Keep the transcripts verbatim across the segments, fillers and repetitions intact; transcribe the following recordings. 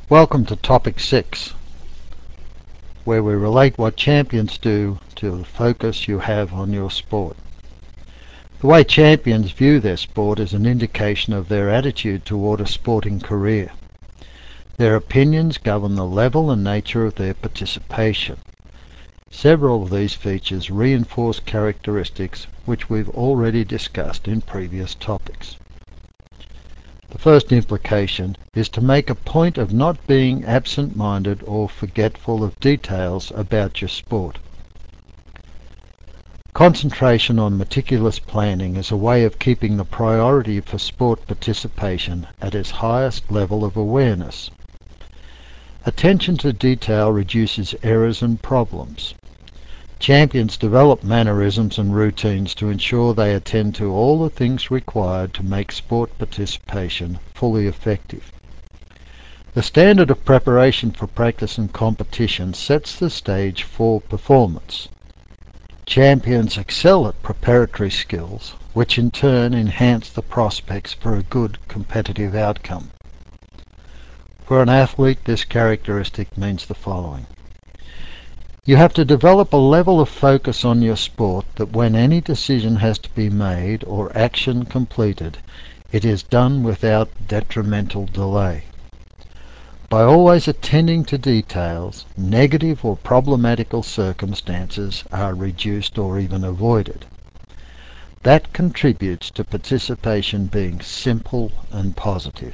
Welcome to topic six, where we relate what champions do to the focus you have on your sport. The way champions view their sport is an indication of their attitude toward a sporting career. Their opinions govern the level and nature of their participation. Several of these features reinforce characteristics which we've already discussed in previous topics. The first implication is to make a point of not being absent-minded or forgetful of details about your sport. Concentration on meticulous planning is a way of keeping the priority for sport participation at its highest level of awareness. Attention to detail reduces errors and problems. Champions develop mannerisms and routines to ensure they attend to all the things required to make sport participation fully effective. The standard of preparation for practice and competition sets the stage for performance. Champions excel at preparatory skills, which in turn enhance the prospects for a good competitive outcome. For an athlete, this characteristic means the following. You have to develop a level of focus on your sport that when any decision has to be made or action completed, it is done without detrimental delay. By always attending to details, negative or problematical circumstances are reduced or even avoided. That contributes to participation being simple and positive.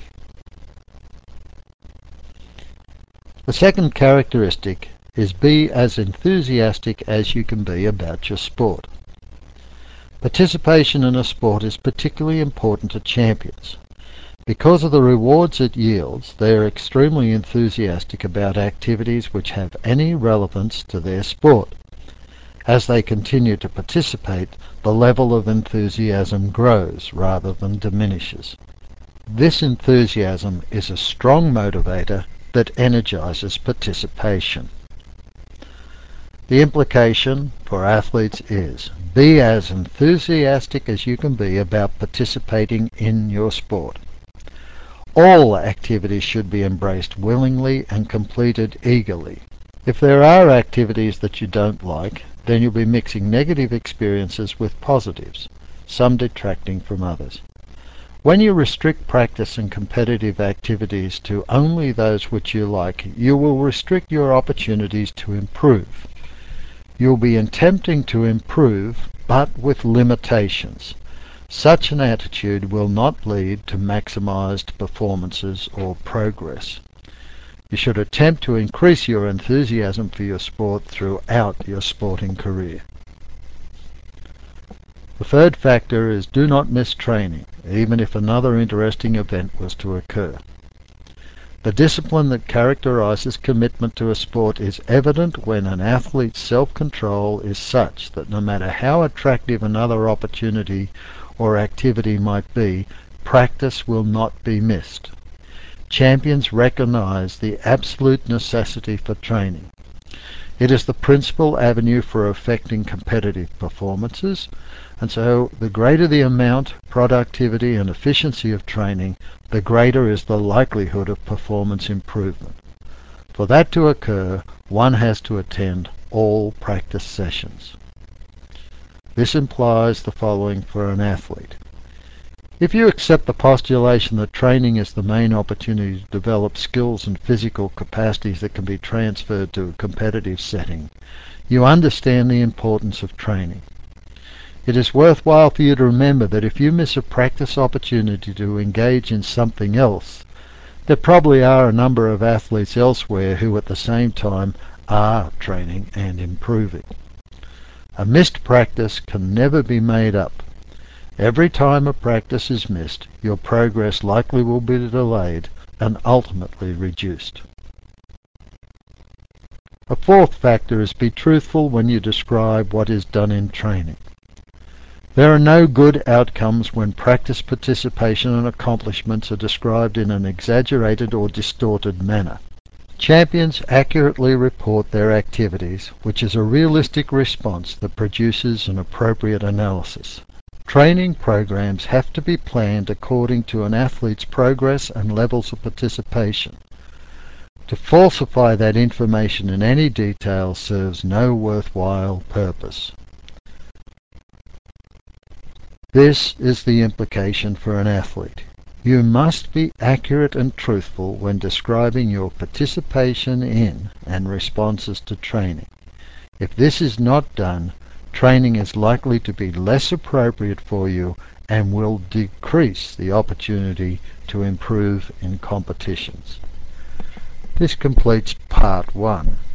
The second characteristic is be as enthusiastic as you can be about your sport. Participation in a sport is particularly important to champions. Because of the rewards it yields, they are extremely enthusiastic about activities which have any relevance to their sport. As they continue to participate, the level of enthusiasm grows rather than diminishes. This enthusiasm is a strong motivator that energizes participation. The implication for athletes is be as enthusiastic as you can be about participating in your sport. All activities should be embraced willingly and completed eagerly. If there are activities that you don't like, then you'll be mixing negative experiences with positives, some detracting from others. When you restrict practice and competitive activities to only those which you like, you will restrict your opportunities to improve. You'll be attempting to improve, but with limitations. Such an attitude will not lead to maximized performances or progress. You should attempt to increase your enthusiasm for your sport throughout your sporting career. The third factor is do not miss training, even if another interesting event was to occur. The discipline that characterizes commitment to a sport is evident when an athlete's self-control is such that no matter how attractive another opportunity or activity might be, practice will not be missed. Champions recognize the absolute necessity for training. It is the principal avenue for affecting competitive performances, and so the greater the amount, productivity and efficiency of training, the greater is the likelihood of performance improvement. For that to occur, one has to attend all practice sessions. This implies the following for an athlete. If you accept the postulation that training is the main opportunity to develop skills and physical capacities that can be transferred to a competitive setting, you understand the importance of training. It is worthwhile for you to remember that if you miss a practice opportunity to engage in something else, there probably are a number of athletes elsewhere who at the same time are training and improving. A missed practice can never be made up. Every time a practice is missed, your progress likely will be delayed and ultimately reduced. A fourth factor is be truthful when you describe what is done in training. There are no good outcomes when practice participation and accomplishments are described in an exaggerated or distorted manner. Champions accurately report their activities, which is a realistic response that produces an appropriate analysis. Training programs have to be planned according to an athlete's progress and levels of participation. To falsify that information in any detail serves no worthwhile purpose. This is the implication for an athlete. You must be accurate and truthful when describing your participation in and responses to training. If this is not done, training is likely to be less appropriate for you and will decrease the opportunity to improve in competitions. This completes part one.